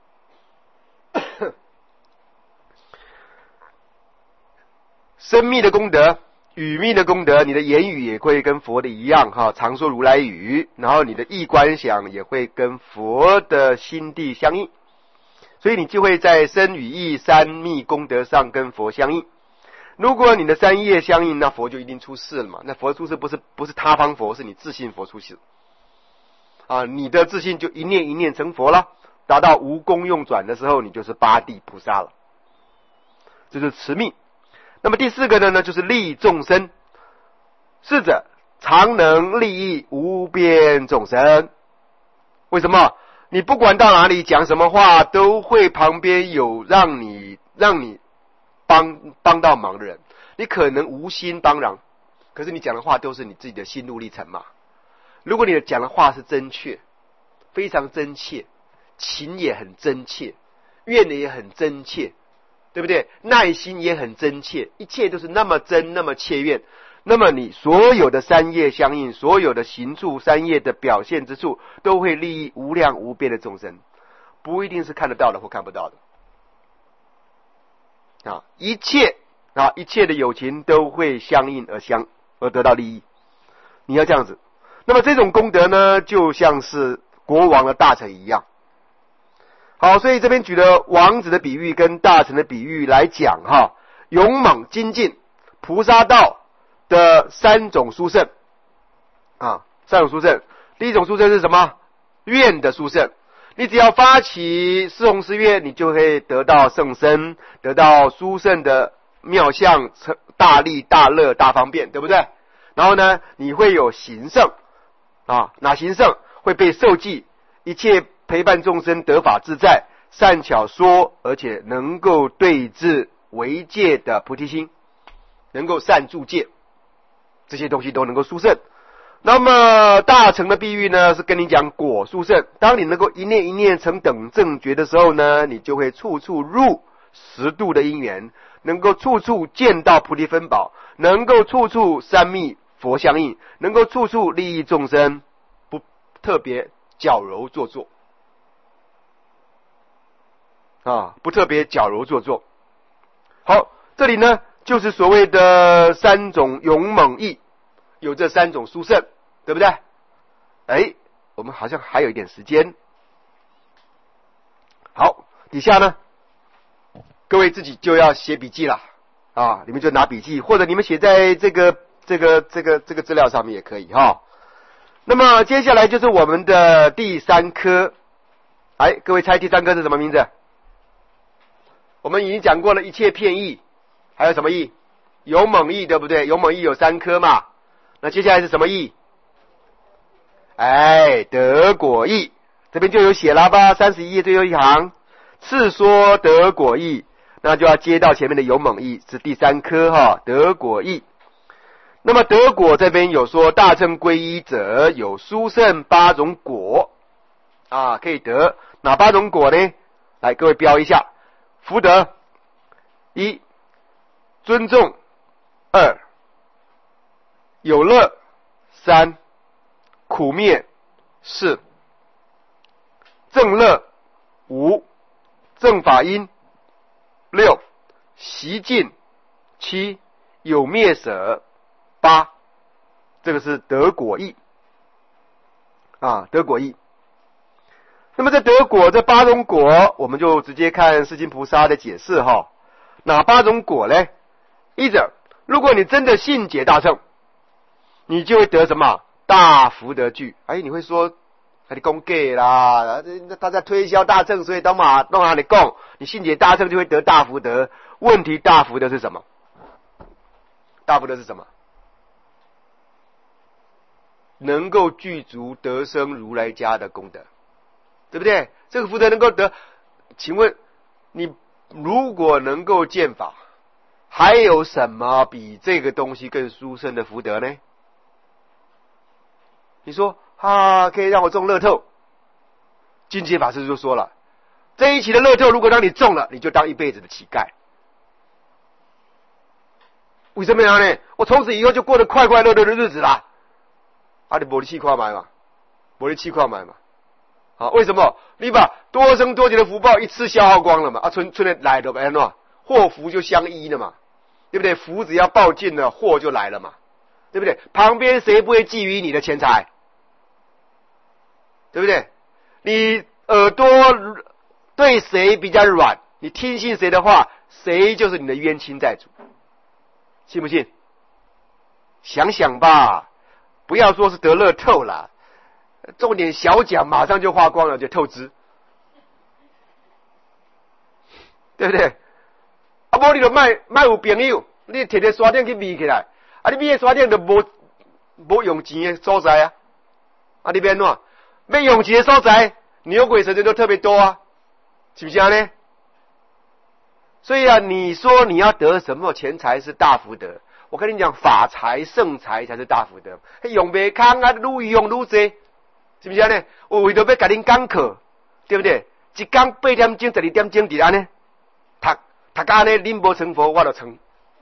身密的功德，语密的功德，你的言语也会跟佛的一样哈，常说如来语，然后你的意观想也会跟佛的心地相应，所以你就会在身语意三密功德上跟佛相应。如果你的三业相应，那佛就一定出世了嘛。那佛出世不是不是他方佛，是你自信佛出世啊，你的自信就一念一念成佛了，达到无功用转的时候，你就是八地菩萨了。这就是持密。那么第四个呢，呢就是利众生，是者常能利益无边众生。为什么？你不管到哪里讲什么话，都会旁边有让你让你帮帮到忙的人。你可能无心帮忙，可是你讲的话都是你自己的心路历程嘛。如果你讲的话是真切，非常真切，情也很真切，愿也很真切，对不对？耐心也很真切，一切都是那么真那么切愿，那么你所有的三业相应，所有的行处三业的表现之处，都会利益无量无边的众生，不一定是看得到的或看不到的啊，一切啊一切的有情都会相应而相而得到利益。你要这样子，那么这种功德呢，就像是国王的大臣一样。好，所以这边举的王子的比喻跟大臣的比喻来讲哈，勇猛精进菩萨道的三种殊胜啊，三种殊胜。第一种殊胜是什么？愿的殊胜。你只要发起四弘誓愿，你就会得到圣身，得到殊胜的妙相、大利、大乐、大方便，对不对？然后呢，你会有行胜啊，哪行胜？会被受记，一切陪伴众生得法自在，善巧说，而且能够对治为戒的菩提心，能够善住戒，这些东西都能够殊胜。那么大乘的比喻呢，是跟你讲果殊胜。当你能够一念一念成等正觉的时候呢，你就会处处入十度的因缘。 能够处处见到菩提分宝，能够处处三密佛相应，能够处处利益众生，不特别矫揉做作啊，不特别矫揉做作。好，这里呢就是所谓的三种勇猛义，有这三种殊胜，对不对？哎，我们好像还有一点时间。好，底下呢，各位自己就要写笔记了啊！你们就拿笔记，或者你们写在这个这个这个这个资料上面也可以哈。那么接下来就是我们的第三科，哎，各位猜第三科是什么名字？我们已经讲过了一切片义，还有什么义？勇猛义，对不对？勇猛义有三科嘛。那接下来是什么义？哎，得果义，这边就有写了吧？三十一页最后一行，次说得果义，那就要接到前面的勇猛义，是第三科哈，得果义。那么得果这边有说大乘归依者有殊胜八种果啊，可以得哪八种果呢？来，各位标一下：福德一，尊重二，有乐三，苦灭四，正乐五，正法因六，习尽七，有灭舍八。这个是得果义啊，得果义。那么在得果这八种果，我们就直接看世亲菩萨的解释哈。哪八种果呢？一者，如果你真的信解大乘，你就会得什么大福德具。哎，你会说你讲假啦，他在推销大乘，所以当嘛弄哪里供，你信解大乘就会得大福德。问题大福德是什么？大福德是什么？能够具足得生如来家的功德，对不对？这个福德能够得，请问你如果能够见法，还有什么比这个东西更殊胜的福德呢？你说啊，可以让我中乐透。金阶法师就说了，这一期的乐透如果让你中了，你就当一辈子的乞丐。为什么样呢？我从此以后就过得快快乐乐的日子啦。啊，你没力气看买嘛，没力气看买嘛。啊，为什么？你把多生多劫的福报一次消耗光了嘛？啊，春春的来了呗，喏，祸福就相依了嘛，对不对？福只要报尽了，祸就来了嘛，对不对？旁边谁不会觊觎你的钱财？对不对？你耳朵对谁比较软，你听信谁的话，谁就是你的冤亲债主，信不信？想想吧，不要说是得乐透了，中点小奖马上就花光了，就透支，对不对？啊，无你就卖卖有朋友，你摕个沙顶去迷起来，啊，你迷个沙顶就无无用钱的所在啊，啊，你变怎？要用钱的所在，牛鬼蛇神都特别多啊，是不是呢？所以啊，你说你要得什么钱财是大福德？我跟你讲，法财圣财才是大福德。用不康啊，愈用愈多，是不是呢？我为着要给恁讲课，对不对？一讲八点钟、十二点钟，伫安呢，读读到呢，恁无成佛，我就成，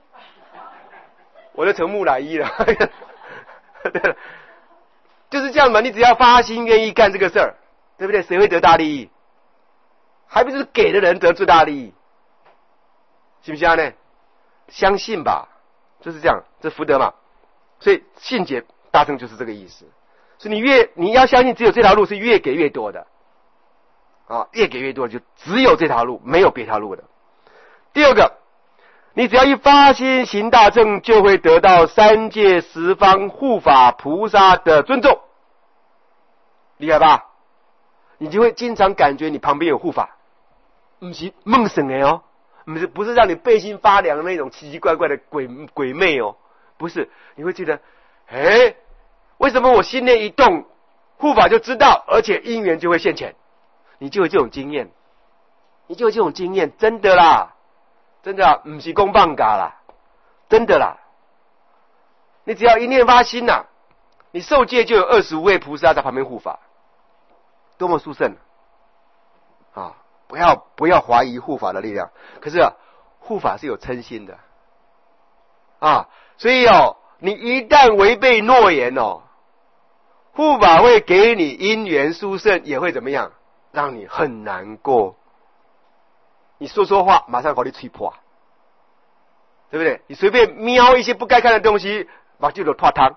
我就成木乃伊了。对了。就是这样嘛，你只要发心愿意干这个事儿，对不对？谁会得大利益？还不是给的人得最大利益，信不信呢？相信吧，就是这样，这福德嘛。所以信解大乘就是这个意思。所以你越你要相信，只有这条路是越给越多的啊，越给越多就只有这条路，没有别条路的。第二个，你只要一发心行大乘，就会得到三界十方护法菩萨的尊重，厉害吧？你就会经常感觉你旁边有护法，不是梦神的哦，不是不是让你背心发凉的那种奇奇怪怪的鬼鬼魅哦，不是，你会觉得，哎，为什么我心念一动，护法就知道，而且因缘就会现前，你就有这种经验，你就有这种经验，真的啦。真的、啊，不是公棒嘎啦，真的啦。你只要一念发心呐、啊，你受戒就有二十五位菩萨在旁边护法，多么殊胜啊！不要不要怀疑护法的力量。可是啊， 护法是有嗔心的啊，所以哦，你一旦违背诺言哦，护法会给你因缘殊胜，也会怎么样，让你很难过。你说说话，马上把你吹破，对不对？你随便瞄一些不该看的东西，把就有脱汤，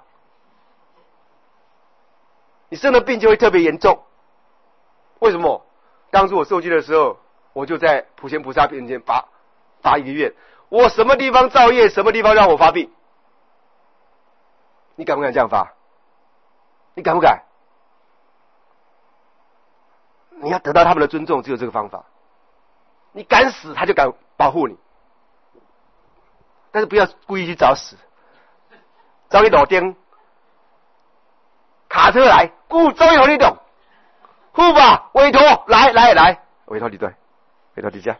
你生的病就会特别严重。为什么？当初我受戒的时候，我就在普贤菩萨面前发发一个愿，我什么地方造业，什么地方让我发病。你敢不敢这样发？你敢不敢？你要得到他们的尊重，只有这个方法。你敢死，他就敢保护你。但是不要故意去找死，找你老丁，卡车来，故终于你懂，护法委托来来来，委托你对，委托你下，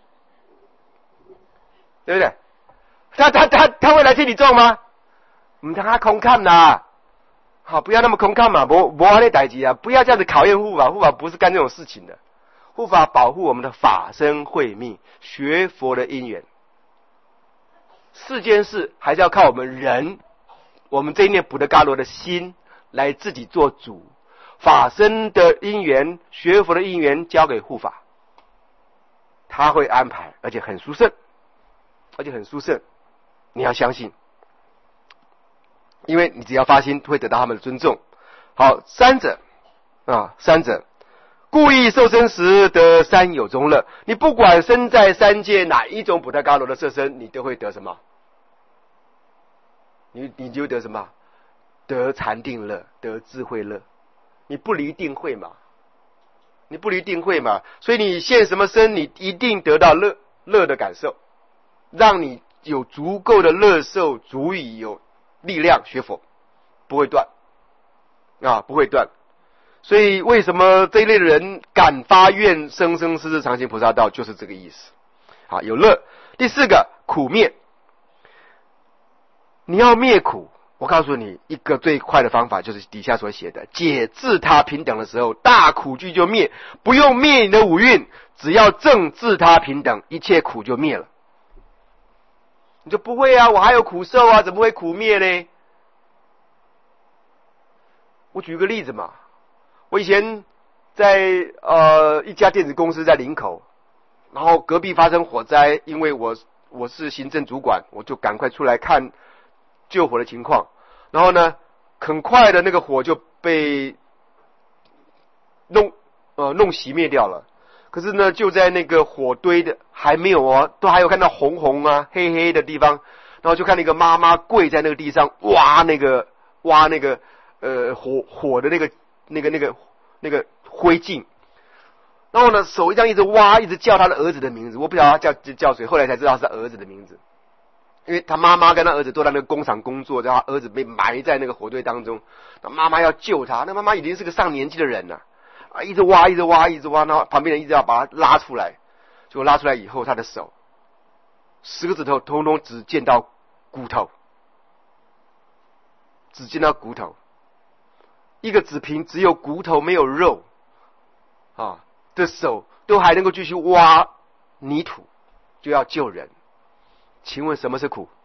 对不对？他他他他会来替你做吗？唔通他空看啦，好，不要那么空看嘛，无无那代志啊，不要这样子考验护法，护法不是干这种事情的，护法保护我们的法身慧命，学佛的因缘。世间事还是要靠我们人，我们这一念补特伽罗的心来自己做主。法身的因缘，学佛的因缘交给护法，他会安排，而且很殊胜，而且很殊胜，你要相信，因为你只要发心，会得到他们的尊重。好，三者啊，三者。故意受身时得三有中乐，你不管身在三界哪一种补特伽罗的色身，你都会得什么？你你就得什么？得禅定乐，得智慧乐。你不离定慧嘛？你不离定慧嘛？所以你现什么身，你一定得到乐乐的感受，让你有足够的乐受，足以有力量学佛，不会断啊，不会断。所以为什么这一类的人敢发愿生生世世常行菩萨道，就是这个意思。好，有乐。第四个，苦灭。你要灭苦，我告诉你一个最快的方法，就是底下所写的，解自他平等的时候，大苦句就灭，不用灭你的五蕴，只要正自他平等，一切苦就灭了。你说不会啊，我还有苦受啊，怎么会苦灭呢？我举个例子嘛。我以前在呃一家电子公司在林口，然后隔壁发生火灾，因为我我是行政主管，我就赶快出来看救火的情况。然后呢，很快的那个火就被弄呃弄熄灭掉了。可是呢，就在那个火堆的还没有哦，都还有看到红红啊黑黑的地方，然后就看那个妈妈跪在那个地上挖那个挖那个呃火火的那个。那个、那个、那个灰烬，然后呢，手这样一直挖，一直叫他的儿子的名字。我不晓得他叫叫谁，后来才知道是他儿子的名字，因为他妈妈跟他儿子都在那个工厂工作，然后他儿子被埋在那个火堆当中。那妈妈要救他，那妈妈已经是个上年纪的人了，啊，一直挖，一直挖，一直挖，然后旁边人一直要把他拉出来。结果拉出来以后，他的手十个指头通通只见到骨头，只见到骨头。一个只凭只有骨头没有肉啊的手都还能够继续挖泥土，就要救人。请问什么是苦？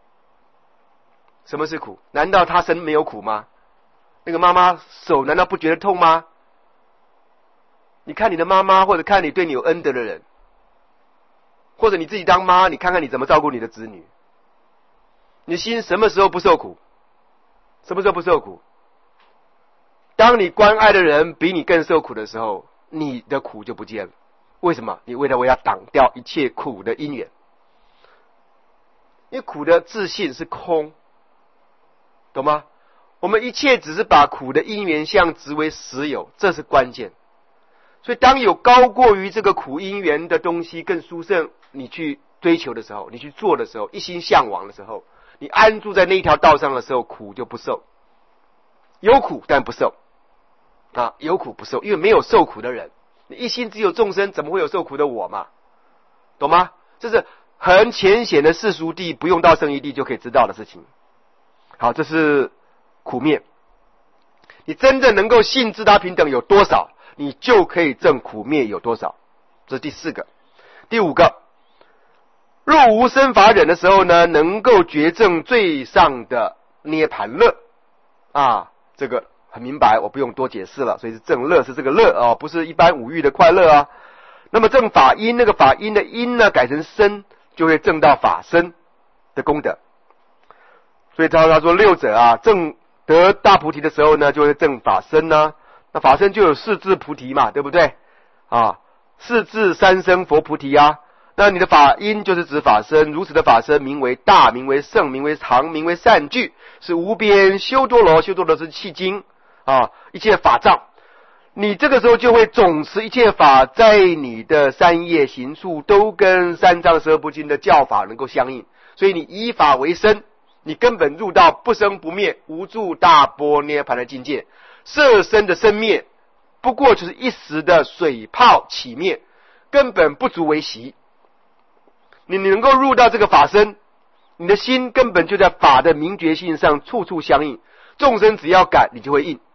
什么是苦？难道他身没有苦吗？那个妈妈手难道不觉得痛吗？你看你的妈妈，或者看你对你有恩德的人，或者你自己当妈，你看看你怎么照顾你的子女，你的心什么时候不受苦？什么时候不受苦？当你关爱的人比你更受苦的时候，你的苦就不见了。为什么？你为了为要挡掉一切苦的因缘。因为苦的自信是空，懂吗？我们一切只是把苦的因缘相执为实有，这是关键。所以当有高过于这个苦因缘的东西更殊胜，你去追求的时候，你去做的时候，一心向往的时候，你安住在那一条道上的时候，苦就不受。有苦但不受啊，有苦不受，因为没有受苦的人，你一心只有众生，怎么会有受苦的我嘛？懂吗？这是很浅显的世俗谛，不用到圣义谛就可以知道的事情。好，这是苦灭。你真正能够信自他平等有多少，你就可以证苦灭有多少。这是第四个。第五个， 若无生法忍的时候呢，能够觉证最上的涅盘乐啊，这个很明白，我不用多解释了。所以是正乐是这个乐啊，不是一般五欲的快乐啊。那么正法因，那个法因的因呢，改成身，就会证到法身的功德。所以他他说六者啊，正得大菩提的时候呢，就会证法身呢、啊。那法身就有四智菩提嘛，对不对啊？四智三生佛菩提啊。那你的法因就是指法身，如此的法身名为大，名为圣，名为常，名为善具，是无边修多罗，修多罗是契经啊，一切法藏。你这个时候就会总持一切法，在你的三业行处都跟三藏十二部经的教法能够相应，所以你以法为身，你根本入到不生不灭无住大般涅盘的境界。色身的生灭不过就是一时的水泡起灭，根本不足为习。你能够入到这个法身，你的心根本就在法的明觉性上处处相应，众生只要感你就会应，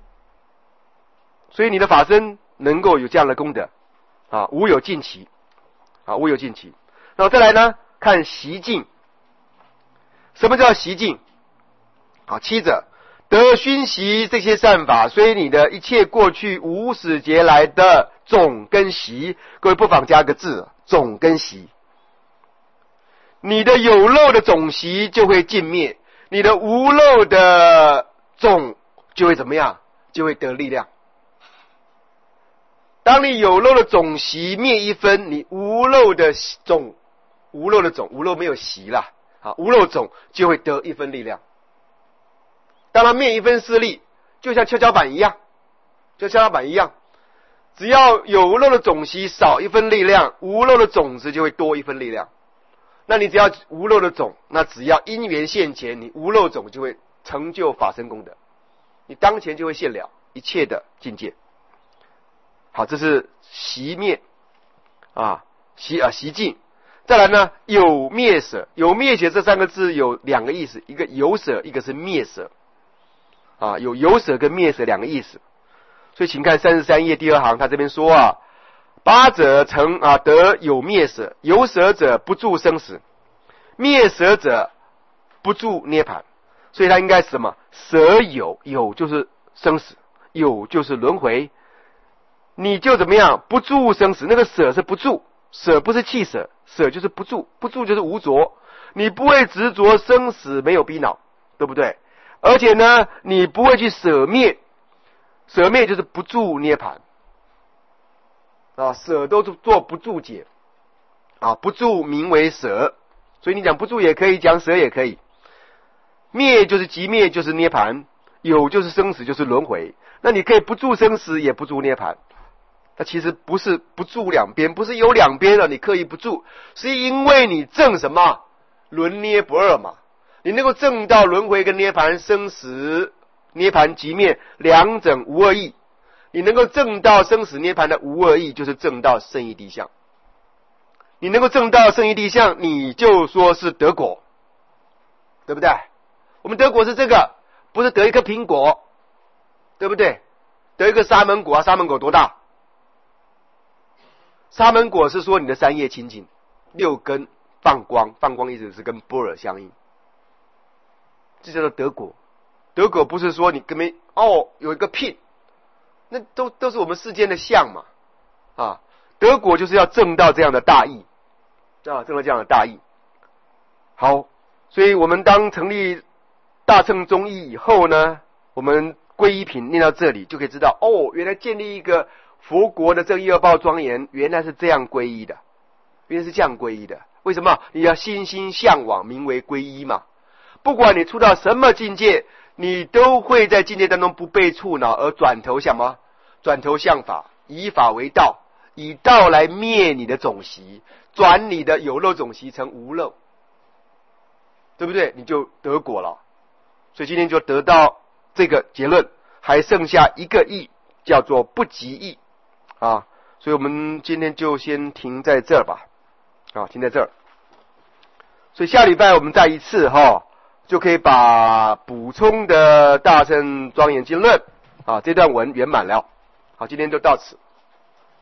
所以你的法身能够有这样的功德啊，无有尽期啊，无有尽期。然后再来呢，看习境。什么叫习境？好，七者得熏习这些善法，所以你的一切过去无始劫来的种跟习，各位不妨加个字，种跟习。你的有漏的种习就会尽灭，你的无漏的种就会怎么样？就会得力量。当你有漏的种习灭一分，你无漏的种，无漏的种，无漏没有习啦，啊，无漏种就会得一分力量。当它灭一分势力，就像跷跷板一样，就跷跷板一样，只要有漏的种习少一分力量，无漏的种子就会多一分力量。那你只要无漏的种，那只要因缘现前，你无漏种就会成就法身功德，你当前就会现了一切的境界。好，这是习灭啊，习啊习境。再来呢，有灭舍，有灭舍这三个字有两个意思，一个有舍，一个是灭舍啊，有有舍跟灭舍两个意思。所以请看三十三页第二行，他这边说啊，八者成啊得有灭舍，有舍者不住生死，灭舍者不住涅盘。所以他应该是什么？舍有，有就是生死，有就是轮回。你就怎么样？不住生死，那个舍是不住，舍不是弃舍，舍就是不住，不住就是无着。你不会执着生死，没有逼恼，对不对？而且呢，你不会去舍灭，舍灭就是不住涅盘啊，舍都做不住解啊，不住名为舍，所以你讲不住也可以，讲舍也可以。灭就是即灭，就是涅盘；有就是生死，就是轮回。那你可以不住生死，也不住涅盘。那其实不是不住两边，不是有两边了，你刻意不住，是因为你证什么轮涅不二嘛？你能够证到轮回跟涅盘、生死、涅盘即灭两者无二义。你能够证到生死涅盘的无二义，就是证到圣义谛相。你能够证到圣义谛相，你就说是得果，对不对？我们得果是这个，不是得一颗苹果，对不对？得一个沙门果啊，沙门果多大？沙门果是说你的三业清净，六根放光，放光意思是跟般若相应，这叫做得果。得果不是说你根本哦有一个聘，那都都是我们世间的相嘛啊。得果就是要证到这样的大义啊，证到这样的大义。好，所以我们当成立大乘宗义以后呢，我们皈依品念到这里就可以知道，哦，原来建立一个佛国的正义恶报庄严，原来是这样皈依的，原来是这样皈依的。为什么？你要心心向往，名为皈依嘛。不管你出到什么境界，你都会在境界当中不被触恼，而转头向什么？转头向法，以法为道，以道来灭你的种习，转你的有漏种习成无漏，对不对？你就得果了。所以今天就得到这个结论，还剩下一个义，叫做不及义啊。所以我们今天就先停在这儿吧，啊，停在这儿。所以下礼拜我们再一次哈，就可以把补充的大乘庄严经论啊这段文圆满了。好，今天就到此。